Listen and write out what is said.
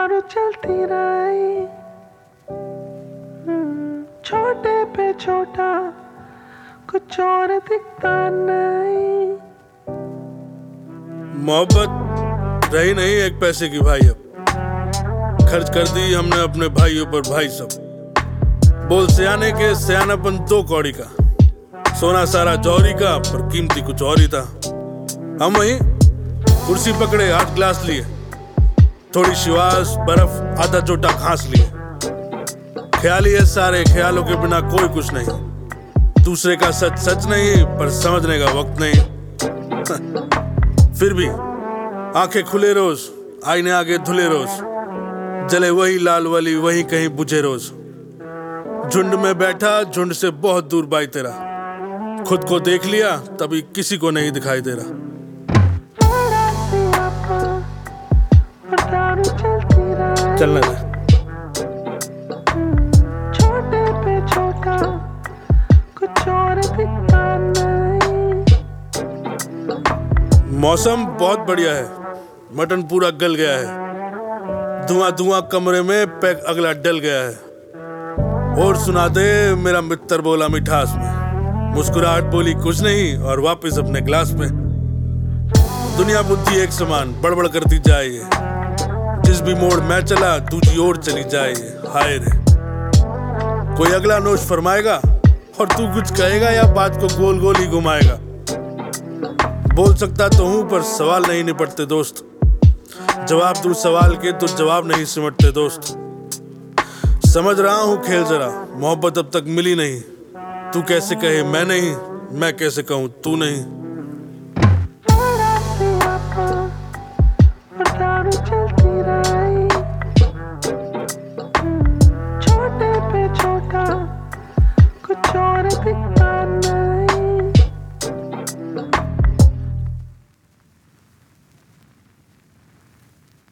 दारू चलती रही, छोटे पे छोटा कुछ और दिखता नहीं। मोहब्बत रही नहीं एक पैसे की भाई, अब खर्च कर दी हमने अपने भाइयों पर भाई सब। बोल सियाने के सियानापन 2 कौड़ी का, सोना सारा जौहरी का पर कीमती कुछ और ही था। हम वहीं कुर्सी पकड़े 8 गिलास लिए, थोड़ी शिवास बर्फ आधा चोटा घास लिए। ख्याली है सारे, ख्यालों के बिना कोई कुछ नहीं। दूसरे का सच सच नहीं पर समझने का वक्त नहीं। फिर भी आंखें खुले रोज, आईने आगे धुले रोज, जले वही लाल वाली वही कहीं बुझे रोज। झुंड में बैठा झुंड से बहुत दूर बाई तेरा, खुद को देख लिया तभी किसी को नहीं दिखाई दे रहा। चलने दे। छोटे पे छोटा कुछ और दिखता नहीं। मौसम बहुत बढ़िया है, मटन पूरा गल गया है। धुआं धुआं कमरे में पैक अगला डल गया है। और सुना दे मेरा मित्र बोला मिठास में, मुस्कुराहट बोली कुछ नहीं और वापस अपने ग्लास में। दुनिया बुद्धि एक समान बड़बड़ करती जाए, जिस भी मोड़ मैं चला दूसरी ओर चली जाए। हाय रे, कोई अगला नोश फरमाएगा और तू कुछ कहेगा या बात को गोल गोल ही घुमाएगा। बोल सकता तो हूं पर सवाल नहीं निपटते दोस्त, जवाब दूं सवाल के तो जवाब नहीं सिमटते दोस्त। समझ रहा हूं खेल जरा, मोहब्बत अब तक मिली नहीं। तू कैसे कहे मैं नहीं, मैं कैसे कहूं तू नहीं। दारू चलती